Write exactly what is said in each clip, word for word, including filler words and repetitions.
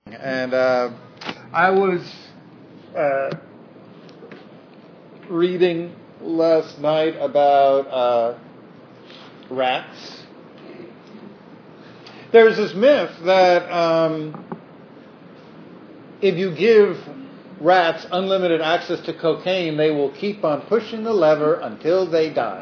And uh, I was uh, reading last night about uh, rats. There's this myth that um, if you give rats unlimited access to cocaine, they will keep on pushing the lever until they die.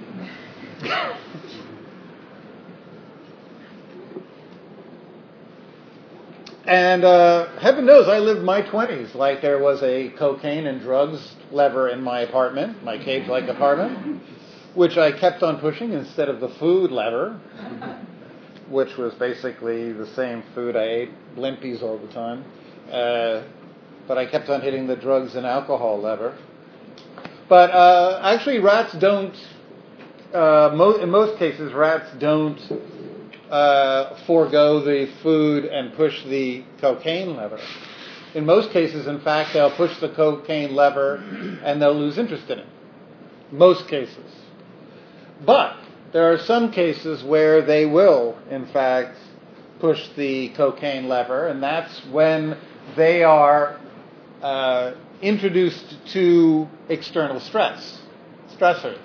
And uh, heaven knows I lived my twenties like there was a cocaine and drugs lever in my apartment, my cage-like apartment, which I kept on pushing instead of the food lever, which was basically the same food I ate, Blimpies all the time. Uh, but I kept on hitting the drugs and alcohol lever. But uh, actually rats don't, uh, mo- in most cases, rats don't Uh, forego the food and push the cocaine lever. In most cases, in fact, they'll push the cocaine lever and they'll lose interest in it. Most cases. But there are some cases where they will, in fact, push the cocaine lever, and that's when they are uh, introduced to external stress, stressors.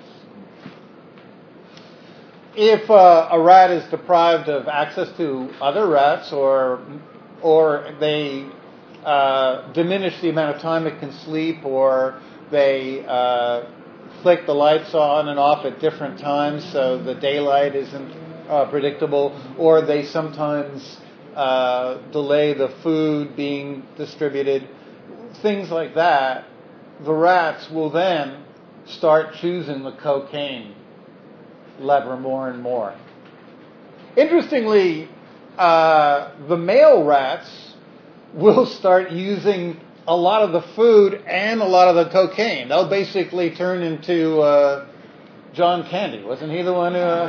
If uh, a rat is deprived of access to other rats, or or they uh, diminish the amount of time it can sleep, or they uh, flick the lights on and off at different times so the daylight isn't uh, predictable, or they sometimes uh, delay the food being distributed, things like that, the rats will then start choosing the cocaine lever more and more. Interestingly, uh, the male rats will start using a lot of the food and a lot of the cocaine. They'll basically turn into uh, John Candy. Wasn't he the one who... Uh...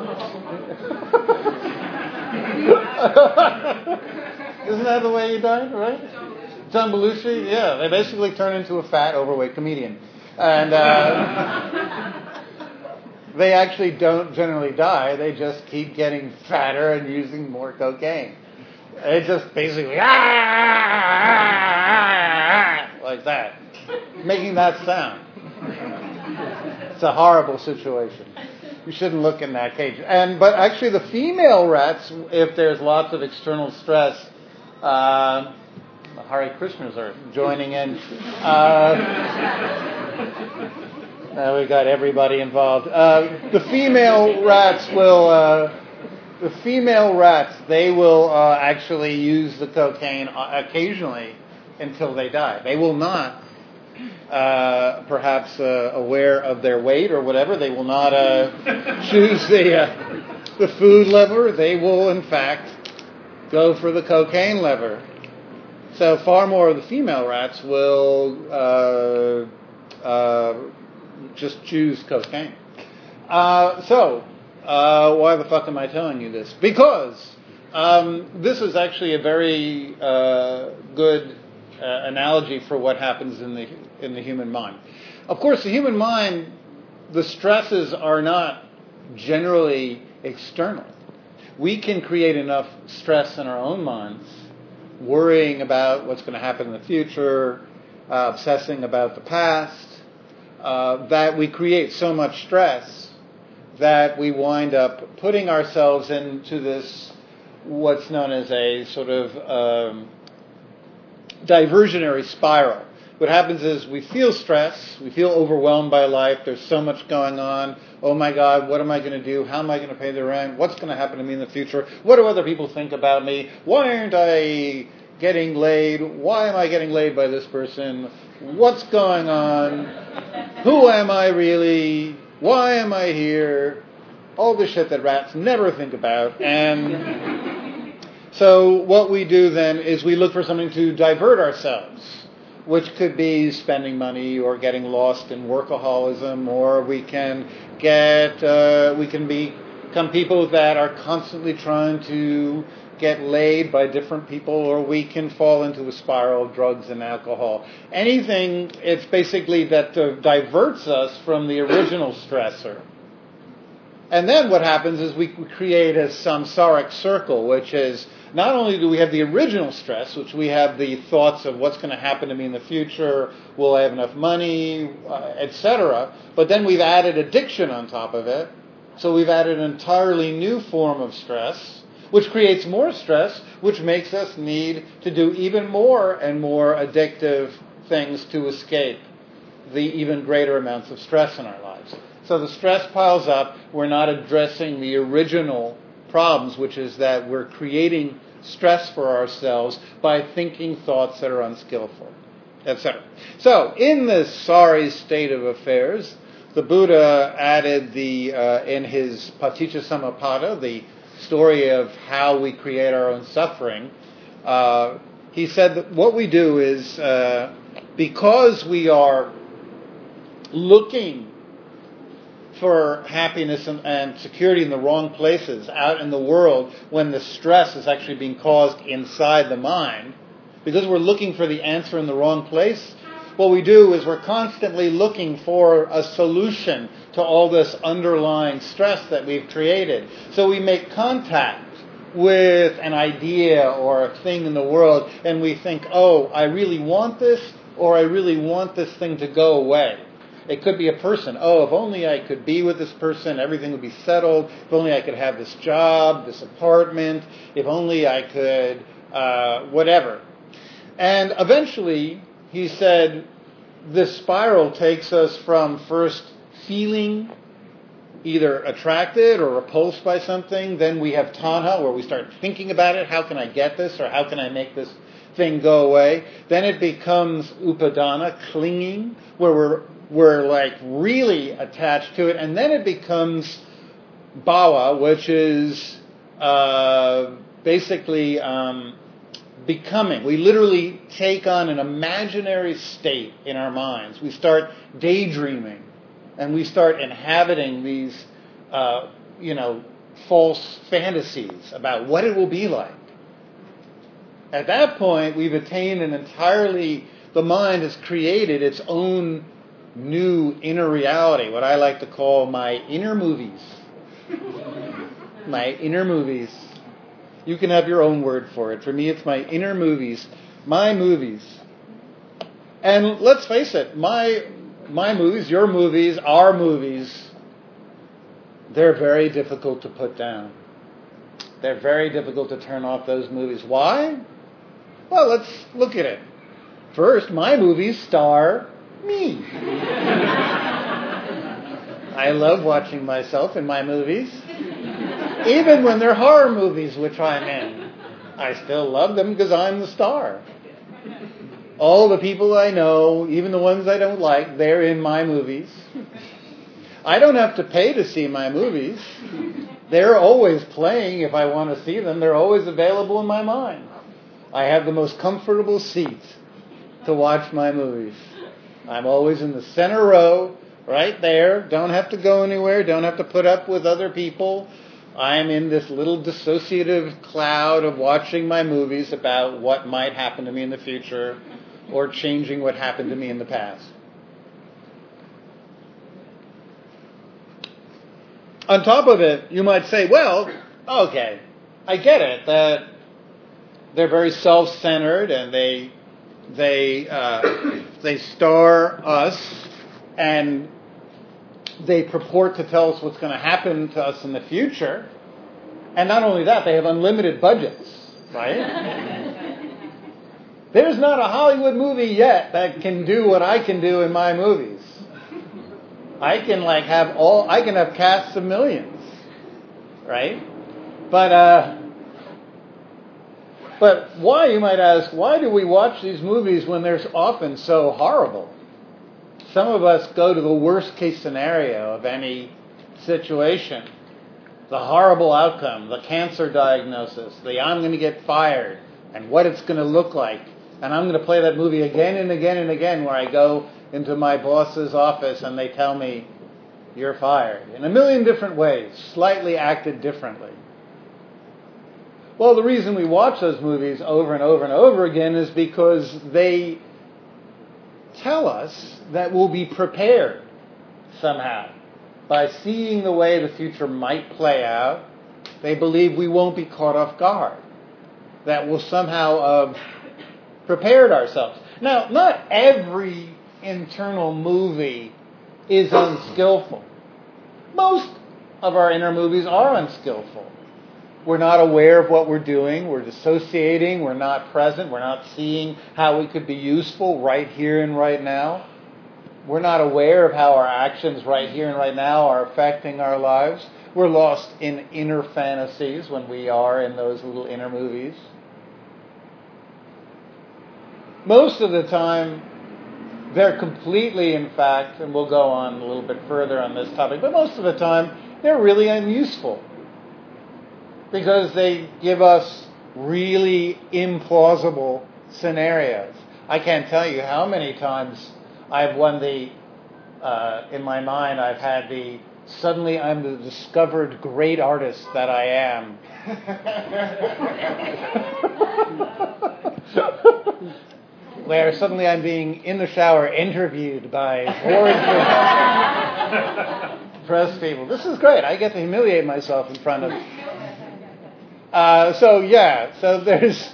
Isn't that the way he died, right? John Belushi? Yeah, they basically turn into a fat, overweight comedian. And... Uh, They actually don't generally die. They just keep getting fatter and using more cocaine. It just basically, ah, ah, ah, like that, making that sound. It's a horrible situation. You shouldn't look in that cage. And but actually, the female rats, if there's lots of external stress, uh, the Hare Krishnas are joining in. Uh, Uh, we got everybody involved. Uh, the female rats will, uh, the female rats, they will uh, actually use the cocaine occasionally until they die. They will not, uh, perhaps uh, aware of their weight or whatever, they will not uh, choose the uh, the food lever. They will, in fact, go for the cocaine lever. So far more of the female rats will uh, uh, just choose cocaine. Uh, so, uh, why the fuck am I telling you this? Because um, this is actually a very uh, good uh, analogy for what happens in the in the human mind. Of course, the human mind, the stresses are not generally external. We can create enough stress in our own minds, worrying about what's going to happen in the future, uh, obsessing about the past, Uh, that we create so much stress that we wind up putting ourselves into this, what's known as a sort of um, diversionary spiral. What happens is we feel stress, we feel overwhelmed by life, there's so much going on, oh my God, what am I going to do, how am I going to pay the rent, what's going to happen to me in the future, what do other people think about me, why aren't I getting laid, why am I getting laid by this person, what's going on? Who am I really? Why am I here? All the shit that rats never think about. And so what we do then is we look for something to divert ourselves, which could be spending money or getting lost in workaholism, or we can get, uh, we can become people that are constantly trying to get laid by different people, or we can fall into a spiral of drugs and alcohol. Anything, it's basically that uh, diverts us from the original stressor. And then what happens is we create a samsaric circle, which is not only do we have the original stress, which we have the thoughts of what's going to happen to me in the future, will I have enough money, uh, et cetera, but then we've added addiction on top of it. So we've added an entirely new form of stress, which creates more stress, which makes us need to do even more and more addictive things to escape the even greater amounts of stress in our lives. So the stress piles up. We're not addressing the original problems, which is that we're creating stress for ourselves by thinking thoughts that are unskillful, et cetera. So in this sorry state of affairs, the Buddha added the uh, in his Paticca Samuppada, the story of how we create our own suffering. Uh, he said that what we do is uh, because we are looking for happiness and, and security in the wrong places out in the world when the stress is actually being caused inside the mind, because we're looking for the answer in the wrong place, what we do is we're constantly looking for a solution to all this underlying stress that we've created. So we make contact with an idea or a thing in the world and we think, oh, I really want this, or I really want this thing to go away. It could be a person. Oh, if only I could be with this person, everything would be settled. If only I could have this job, this apartment. If only I could, uh, whatever. And eventually, he said, this spiral takes us from first feeling either attracted or repulsed by something. Then we have tanha, where we start thinking about it. How can I get this? Or how can I make this thing go away? Then it becomes upadana, clinging, where we're we're like really attached to it. And then it becomes bhava, which is uh, basically um, becoming. We literally take on an imaginary state in our minds. We start daydreaming, and we start inhabiting these, uh, you know, false fantasies about what it will be like. At that point, we've attained an entirely, the mind has created its own new inner reality, what I like to call my inner movies. My inner movies. You can have your own word for it. For me, it's my inner movies. My movies. And let's face it, my my movies, your movies, our movies, they're very difficult to put down. They're very difficult to turn off those movies. Why? Well, let's look at it. First, my movies star me. I love watching myself in my movies. Even when they're horror movies, which I'm in. I still love them because I'm the star. All the people I know, even the ones I don't like, they're in my movies. I don't have to pay to see my movies. They're always playing if I want to see them. They're always available in my mind. I have the most comfortable seat to watch my movies. I'm always in the center row, right there. Don't have to go anywhere. Don't have to put up with other people. I'm in this little dissociative cloud of watching my movies about what might happen to me in the future or changing what happened to me in the past. On top of it, you might say, well, okay, I get it, that they're very self-centered and they they uh, they star us and they purport to tell us what's going to happen to us in the future. And not only that, they have unlimited budgets, right? There's not a Hollywood movie yet that can do what I can do in my movies. I can like have all, I can have casts of millions, right? But, uh, but why, you might ask, why do we watch these movies when they're often so horrible? Some of us go to the worst case scenario of any situation. The horrible outcome, the cancer diagnosis, the I'm going to get fired, and what it's going to look like. And I'm going to play that movie again and again and again where I go into my boss's office and they tell me, you're fired. In a million different ways, slightly acted differently. Well, the reason we watch those movies over and over and over again is because they tell us that we'll be prepared somehow by seeing the way the future might play out, they believe we won't be caught off guard, that we'll somehow have prepared ourselves. Now, not every internal movie is unskillful. Most of our inner movies are unskillful. We're not aware of what we're doing. We're dissociating. We're not present. We're not seeing how we could be useful right here and right now. We're not aware of how our actions right here and right now are affecting our lives. We're lost in inner fantasies when we are in those little inner movies. Most of the time, they're completely, in fact, and we'll go on a little bit further on this topic, but most of the time, they're really unuseful because they give us really implausible scenarios. I can't tell you how many times I've won the, uh, in my mind, I've had the, suddenly I'm the discovered great artist that I am. Where suddenly I'm being in the shower interviewed by boards of press people. This is great. I get to humiliate myself in front of... Uh, so, yeah, so there's...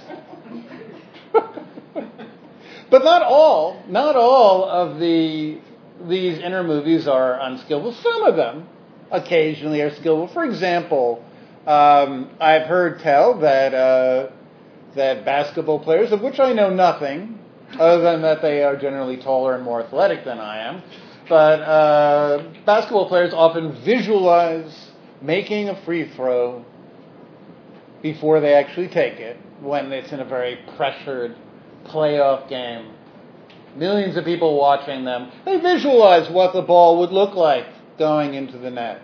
But not all, not all of the these inner movies are unskillful. Some of them occasionally are skillful. For example, um, I've heard tell that uh, that basketball players, of which I know nothing, other than that they are generally taller and more athletic than I am, but uh, basketball players often visualize making a free throw before they actually take it, when it's in a very pressured playoff game. Millions of people watching them. They visualize what the ball would look like going into the net.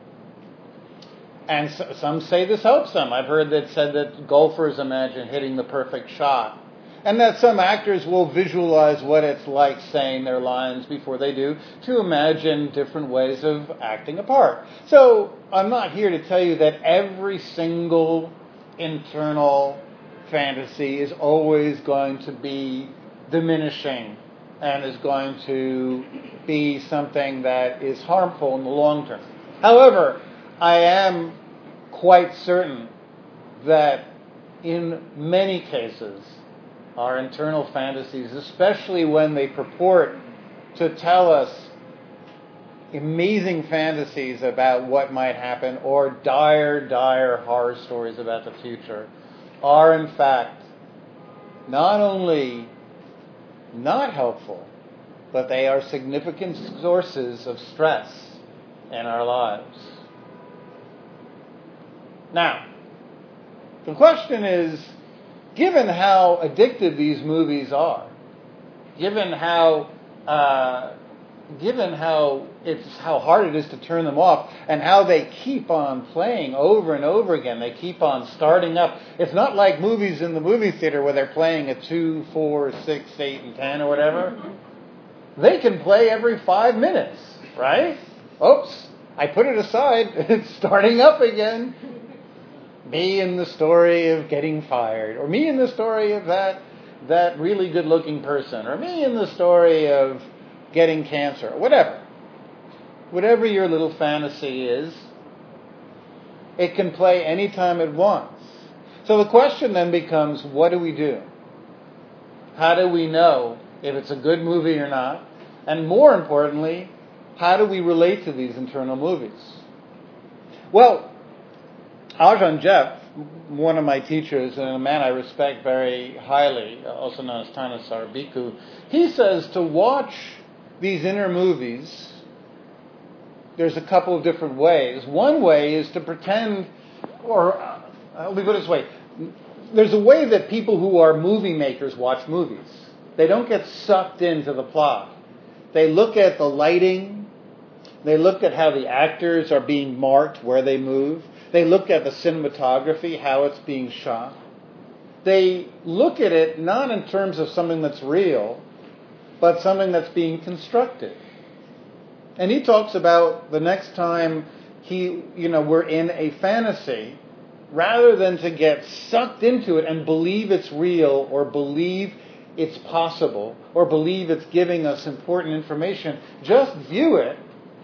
And so, some say this helps them. I've heard that said that golfers imagine hitting the perfect shot. And that some actors will visualize what it's like saying their lines before they do to imagine different ways of acting a part. So I'm not here to tell you that every single internal fantasy is always going to be diminishing and is going to be something that is harmful in the long term. However, I am quite certain that in many cases, our internal fantasies, especially when they purport to tell us amazing fantasies about what might happen or dire, dire horror stories about the future, are in fact not only not helpful, but they are significant sources of stress in our lives. Now, the question is, given how addictive these movies are, given how uh, given how it's how hard it is to turn them off, and how they keep on playing over and over again, they keep on starting up. It's not like movies in the movie theater where they're playing at two, four, six, eight, and ten or whatever. They can play every five minutes, right? Oops, I put it aside. It's starting up again. Me in the story of getting fired, or me in the story of that that really good-looking person, or me in the story of getting cancer, or whatever. Whatever your little fantasy is, it can play anytime it wants. So the question then becomes, what do we do? How do we know if it's a good movie or not? And more importantly, how do we relate to these internal movies? Well, Ajahn Jeff, one of my teachers and a man I respect very highly, also known as Thanissaro Bhikkhu, he says to watch these inner movies, there's a couple of different ways. One way is to pretend, or uh, let me put it this way, there's a way that people who are movie makers watch movies. They don't get sucked into the plot. They look at the lighting, they look at how the actors are being marked, where they move. They look at the cinematography, how it's being shot. They look at it not in terms of something that's real, but something that's being constructed. And he talks about the next time he, you know, we're in a fantasy, rather than to get sucked into it and believe it's real or believe it's possible or believe it's giving us important information, just view it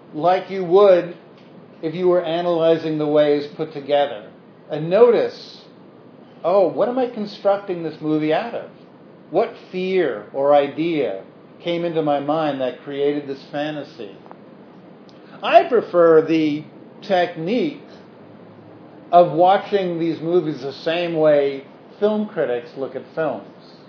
like you would if you were analyzing the way it's put together. And notice, oh, what am I constructing this movie out of? What fear or idea came into my mind that created this fantasy? I prefer the technique of watching these movies the same way film critics look at films.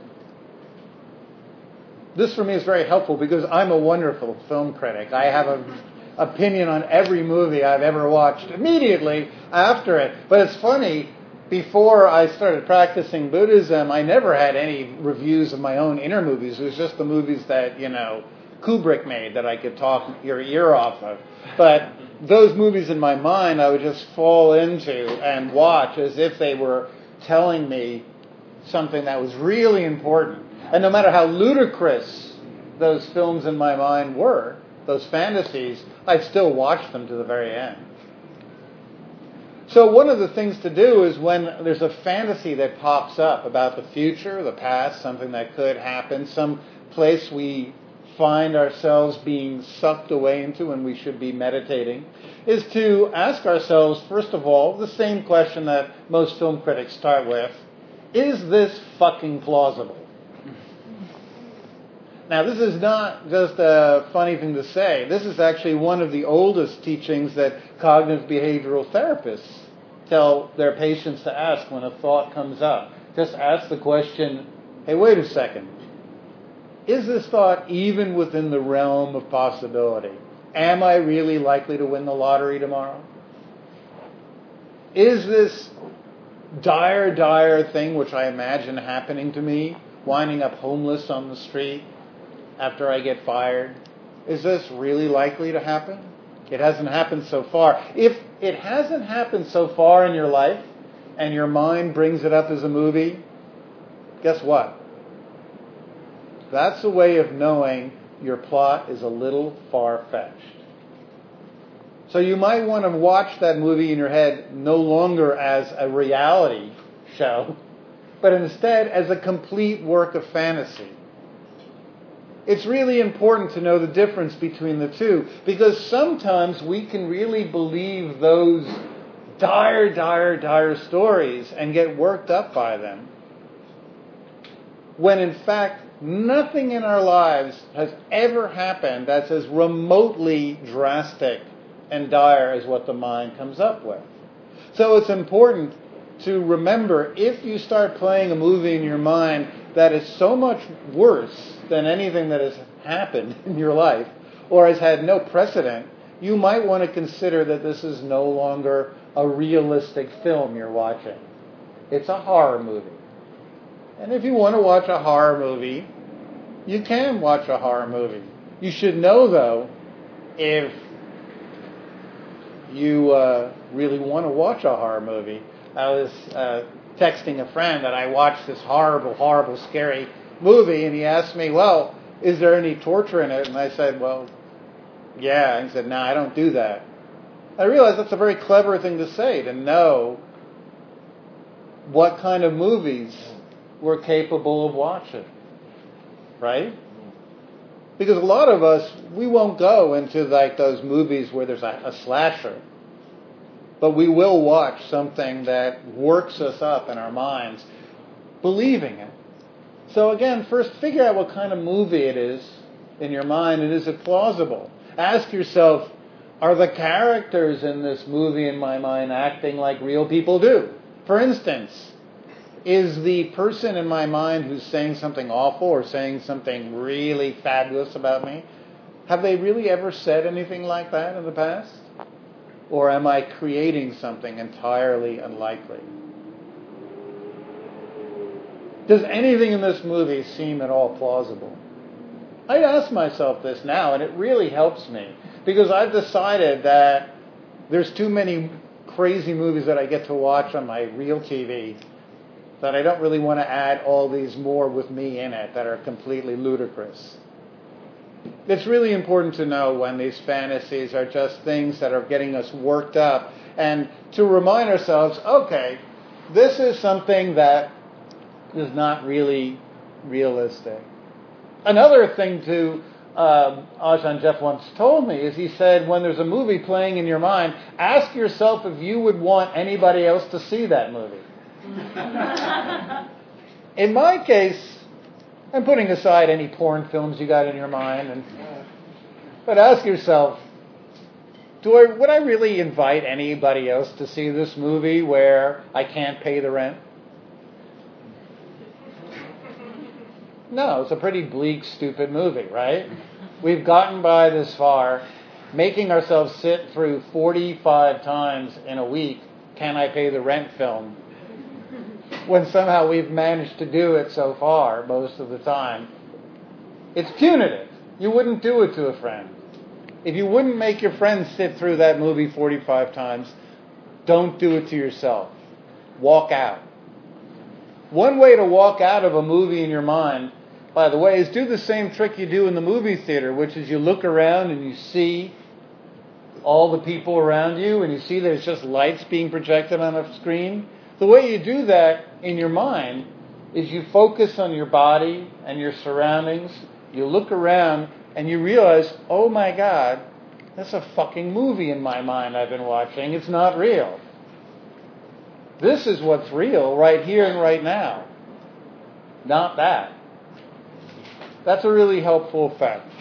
This for me is very helpful because I'm a wonderful film critic. I have an opinion on every movie I've ever watched immediately after it. But it's funny, before I started practicing Buddhism, I never had any reviews of my own inner movies. It was just the movies that, you know, Kubrick made that I could talk your ear off of. But those movies in my mind I would just fall into and watch as if they were telling me something that was really important. And no matter how ludicrous those films in my mind were, those fantasies, I'd still watch them to the very end. So one of the things to do is when there's a fantasy that pops up about the future, the past, something that could happen, some place we find ourselves being sucked away into when we should be meditating, is to ask ourselves, first of all, the same question that most film critics start with: is this fucking plausible? Now, this is not just a funny thing to say. This is actually one of the oldest teachings that cognitive behavioral therapists tell their patients to ask when a thought comes up. Just ask the question, hey, wait a second. Is this thought even within the realm of possibility? Am I really likely to win the lottery tomorrow? Is this dire, dire thing which I imagine happening to me, winding up homeless on the street after I get fired, is this really likely to happen? It hasn't happened so far. If it hasn't happened so far in your life, and your mind brings it up as a movie, guess what? That's a way of knowing your plot is a little far-fetched. So you might want to watch that movie in your head no longer as a reality show, but instead as a complete work of fantasy. It's really important to know the difference between the two, because sometimes we can really believe those dire, dire, dire stories and get worked up by them, when in fact nothing in our lives has ever happened that's as remotely drastic and dire as what the mind comes up with. So it's important to remember, if you start playing a movie in your mind that is so much worse than anything that has happened in your life or has had no precedent, you might want to consider that this is no longer a realistic film you're watching. It's a horror movie. And if you want to watch a horror movie, you can watch a horror movie. You should know, though, if you uh, really want to watch a horror movie. I was uh, texting a friend that I watched this horrible, horrible, scary movie, and he asked me, well, is there any torture in it? And I said, well, yeah. And he said, no, I don't do that. I realized that's a very clever thing to say, to know what kind of movies we're capable of watching, right? Because a lot of us, we won't go into like those movies where there's a, a slasher, but we will watch something that works us up in our minds, believing it. So again, first figure out what kind of movie it is in your mind, and is it plausible? Ask yourself, are the characters in this movie in my mind acting like real people do? For instance, is the person in my mind who's saying something awful or saying something really fabulous about me, have they really ever said anything like that in the past? Or am I creating something entirely unlikely? Does anything in this movie seem at all plausible? I ask myself this now, and it really helps me, because I've decided that there's too many crazy movies that I get to watch on my real T V that I don't really want to add all these more with me in it that are completely ludicrous. It's really important to know when these fantasies are just things that are getting us worked up, and to remind ourselves, okay, this is something that is not really realistic. Another thing to uh, Ajahn Jeff once told me is he said, when there's a movie playing in your mind, ask yourself if you would want anybody else to see that movie. In my case, I'm putting aside any porn films you got in your mind, and but ask yourself, do I would I really invite anybody else to see this movie where I can't pay the rent? No, it's a pretty bleak, stupid movie, right? We've gotten by this far, making ourselves sit through forty-five times in a week, can I pay the rent film, when somehow we've managed to do it so far most of the time. It's punitive. You wouldn't do it to a friend. If you wouldn't make your friends sit through that movie forty-five times, don't do it to yourself. Walk out. One way to walk out of a movie in your mind, by the way, is do the same trick you do in the movie theater, which is you look around and you see all the people around you, and you see there's just lights being projected on a screen. The way you do that in your mind is you focus on your body and your surroundings. You look around and you realize, oh my God, that's a fucking movie in my mind I've been watching. It's not real. This is what's real right here and right now. Not that. That's a really helpful effect.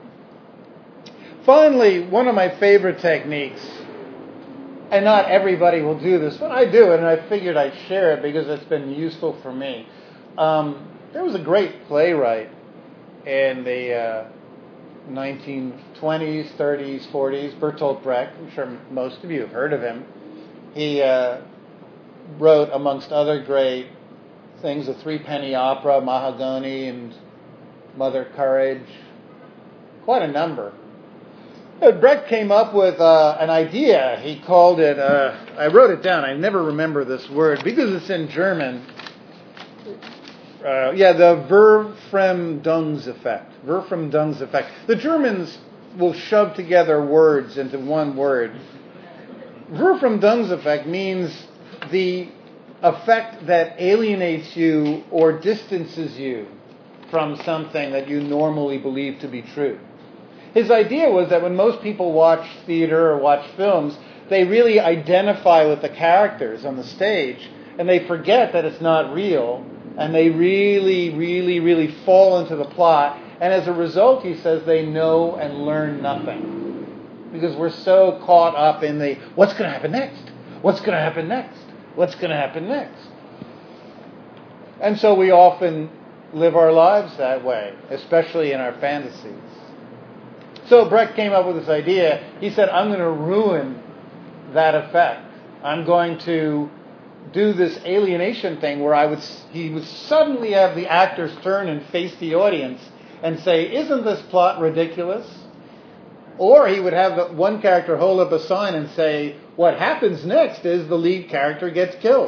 Finally, one of my favorite techniques, and not everybody will do this, but I do it, and I figured I'd share it because it's been useful for me. Um, there was a great playwright in the uh, nineteen twenties, thirties, forties, Bertolt Brecht. I'm sure most of you have heard of him. He uh, wrote, amongst other great things, a three-penny opera, Mahagoni and Mother Courage, quite a number. But Brecht came up with uh, an idea. He called it, uh, I wrote it down, I never remember this word, because it's in German. Uh, yeah, the Verfremdungseffekt. Verfremdungseffekt. The Germans will shove together words into one word. Verfremdungseffekt means the effect that alienates you or distances you from something that you normally believe to be true. His idea was that when most people watch theater or watch films, they really identify with the characters on the stage, and they forget that it's not real, and they really, really, really fall into the plot, and as a result, he says, they know and learn nothing. Because we're so caught up in the, what's going to happen next? What's going to happen next? What's going to happen next? And so we often live our lives that way, especially in our fantasies. So Brecht came up with this idea. He said, I'm going to ruin that effect. I'm going to do this alienation thing where I would, he would suddenly have the actors turn and face the audience and say, isn't this plot ridiculous? Or he would have one character hold up a sign and say, what happens next is the lead character gets killed.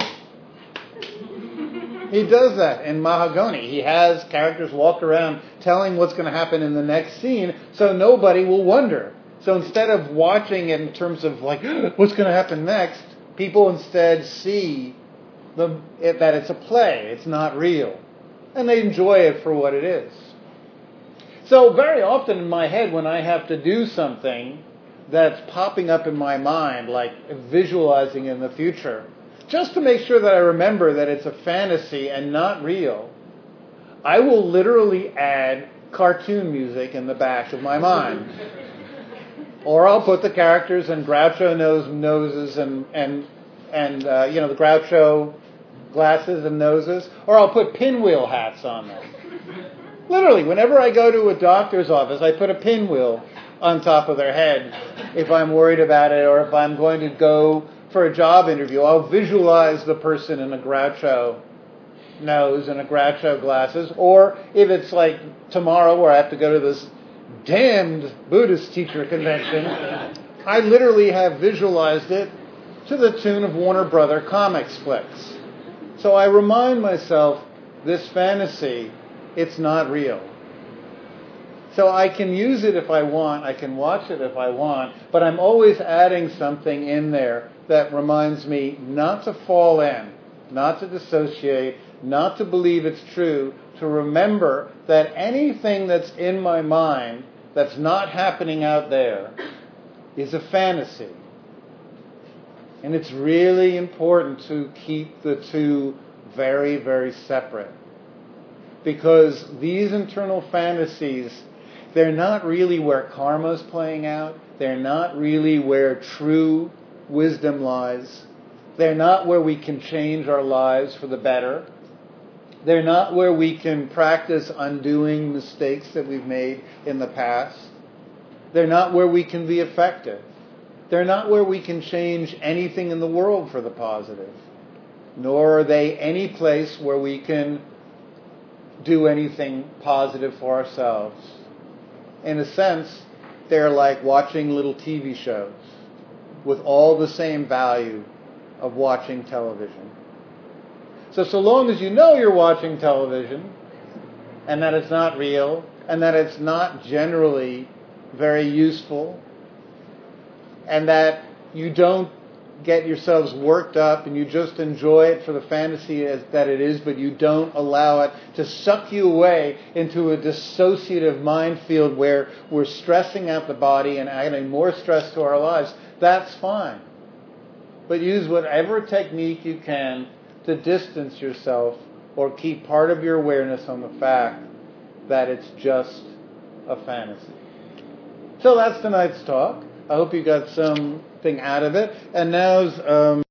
He does that in Mahagoni. He has characters walk around telling what's going to happen in the next scene so nobody will wonder. So instead of watching it in terms of like, what's going to happen next, people instead see the, it, that it's a play. It's not real. And they enjoy it for what it is. So very often in my head when I have to do something that's popping up in my mind, like visualizing in the future, just to make sure that I remember that it's a fantasy and not real, I will literally add cartoon music in the back of my mind. Or I'll put the characters in Groucho nose, noses and, and, and uh, you know, the Groucho glasses and noses. Or I'll put pinwheel hats on them. Literally, whenever I go to a doctor's office, I put a pinwheel on top of their head if I'm worried about it, or if I'm going to go for a job interview, I'll visualize the person in a Groucho nose and a Groucho glasses. Or if it's like tomorrow where I have to go to this damned Buddhist teacher convention, I literally have visualized it to the tune of Warner Brother comics flicks. So I remind myself, this fantasy, it's not real. So I can use it if I want, I can watch it if I want, but I'm always adding something in there that reminds me not to fall in, not to dissociate, not to believe it's true, to remember that anything that's in my mind that's not happening out there is a fantasy. And it's really important to keep the two very, very separate. Because these internal fantasies, they're not really where karma's playing out. They're not really where true wisdom lies. They're not where we can change our lives for the better. They're not where we can practice undoing mistakes that we've made in the past. They're not where we can be effective. They're not where we can change anything in the world for the positive. Nor are they any place where we can do anything positive for ourselves. In a sense, they're like watching little T V shows with all the same value of watching television. So, so long as you know you're watching television and that it's not real and that it's not generally very useful and that you don't get yourselves worked up and you just enjoy it for the fantasy as that it is, but you don't allow it to suck you away into a dissociative minefield where we're stressing out the body and adding more stress to our lives, that's fine. But use whatever technique you can to distance yourself or keep part of your awareness on the fact that it's just a fantasy. So that's tonight's talk. I hope you got something out of it. And now's um,